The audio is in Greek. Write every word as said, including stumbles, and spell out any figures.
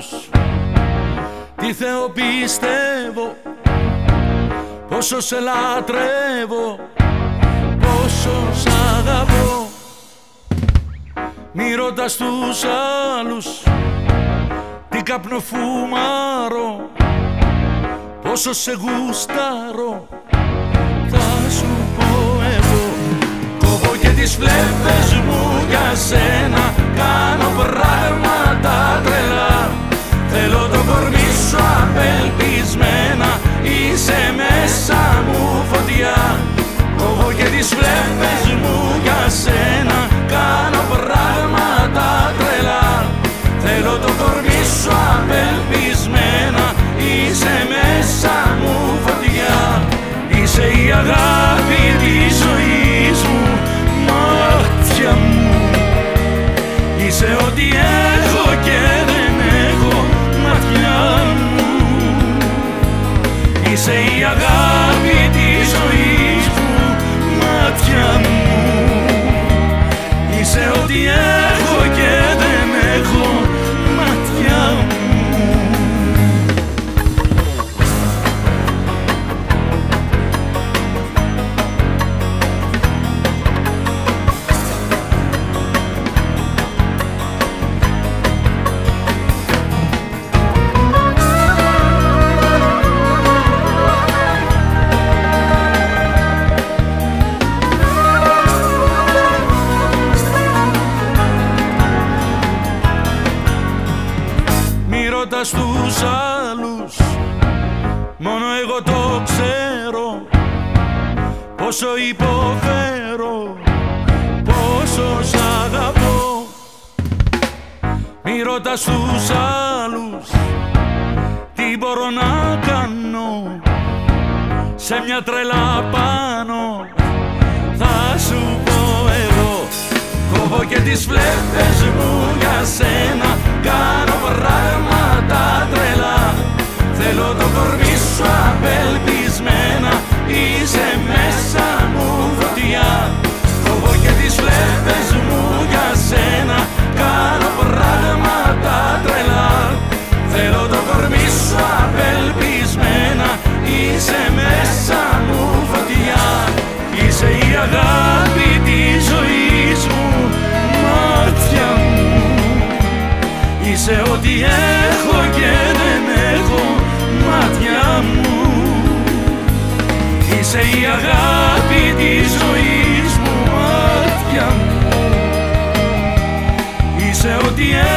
άλλους. Τι Θεό πιστεύω, πόσο σε λατρεύω, πόσο σ' αγαπώ. Μη ρωτάς τους άλλους, τι καπνό φουμάρω, πόσο σε γουστάρω, θα σου πω εγώ. Κόβω και τις φλέβες μου για σένα, κάνω πράγματα τρελά. Θέλω το κορμί σου απελπισμένα, είσαι μέσα μου φωτιά. Κόβω και τις φλέβες μου για σένα, κάνω πράγματα τρελά. Θέλω το κορμί σου απελπισμένα, είσαι μέσα μου φωτιά. Είσαι η αγάπη της ζωής μου, μάτια μου. Είσαι ό,τι έχω και δεν έχω, μάτια μου. Είσαι η αγάπη της ζωής μου, μάτια μου. Είσαι ό,τι έχω και δεν έχω, μάτια μου. Στους άλλους, μόνο εγώ το ξέρω, πόσο υποφέρω, πόσο σ' αγαπώ. Μη ρωτάς τους άλλους, τι μπορώ να κάνω, σε μια τρελά πάνω, θα σου πω εγώ. Κόβω και τις φλέβες μου για σένα, κάνω πράγματα τρελά. Θέλω το κορμί σου απελπισμένα, είσαι μέσα μου φωτιά. Κόβω και τις φλέβες μου για σένα, κάνω πράγματα τρελά. Θέλω το κορμί σου απελπισμένα, είσαι μέσα μου φωτιά. Είσαι η αγάπη της ζωής μου, μάτια μου. Είσαι ό,τι έχω και δεν έχω, μάτια μου. Είσαι η αγάπη της ζωής μου, μάτια μου. Είσαι ό,τι έχω